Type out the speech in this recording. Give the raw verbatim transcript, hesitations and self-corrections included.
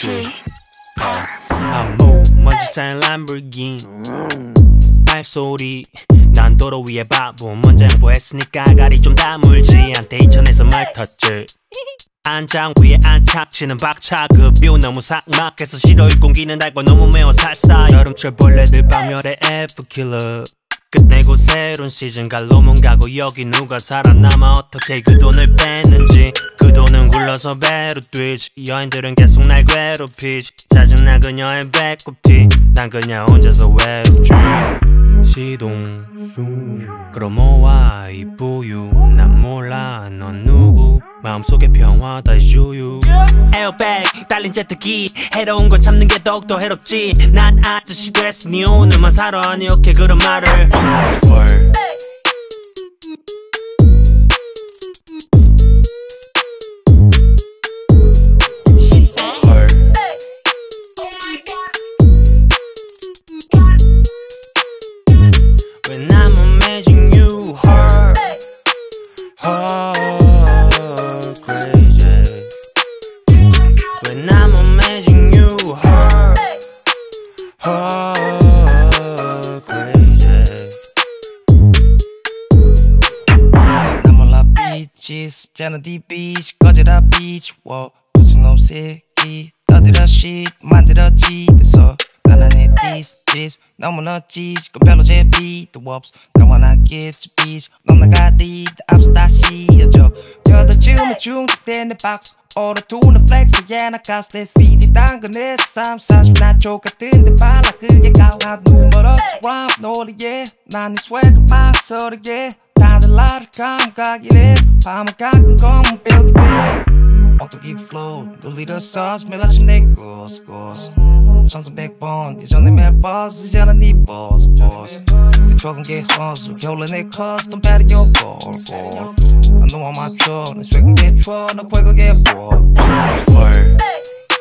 아무 먼지 쌓인 람보르기니 발소리 난 도로 위에 바보 먼저 양보했으니까 가리 좀 다물지 한테 이천에서 말 텄지 안장 위에 안착치는 박차급 뷰 너무 삭막해서 싫어일 공기는 달고 너무 매워 살사 여름철 벌레들 박멸의 에프킬러 끝내고 새로운 시즌 갈 놈은 가고 여기 누가 살아남아 어떻게 그 돈을 뺐는지 그 돈은 굴러서 배로 뛰지 여인들은 계속 날 괴롭히지 짜증나 그녀의 배꼽티 난 그냥 혼자서 외롭지 시동 그럼 뭐야 이 부유 난 몰라 넌 누구 마음속에 평화 다시 유유 에어백 달린 제트기 해로운 걸 참는 게 더욱더 해롭지 난 아저씨 됐으니 오늘만 살아 아니 오케이 그런 말을 헐 When I'm amazing you hurt hurt crazy When I'm amazing you hurt hurt crazy 나 몰라 bitches 자는디 bitch 꺼져라 bitch 워 무슨 새끼 떠들어 shit 만들어 집에서 나나네 this this 너무나 찌고 별로 재미도 없어 나 wanna get to beach 넌 나가리 앞서 다시 이어져 펴다주면 중독된 내 박스 오르투는 플렉스 yeah 나 가서 내 씨디 당근에 삼 사십 나 족같은데 발라 그게 가와 눈 멀어서 rap 놀이에 난 이 swag을 망설이게 다들 나를 감각이래 밤은 가끔 검은 벽이 돼 엉뚱이 flow 놀리려 sauce 멜라심 내 고스 고스 천삼백 번 예전에 멜 버스 이제는 네 보스 보스 그 적은 게 허슬 겨울에 내 커스텀 배려 골골 난 너와 맞춰 내 swag은 게 추워 너 쾌거게 뭐 헐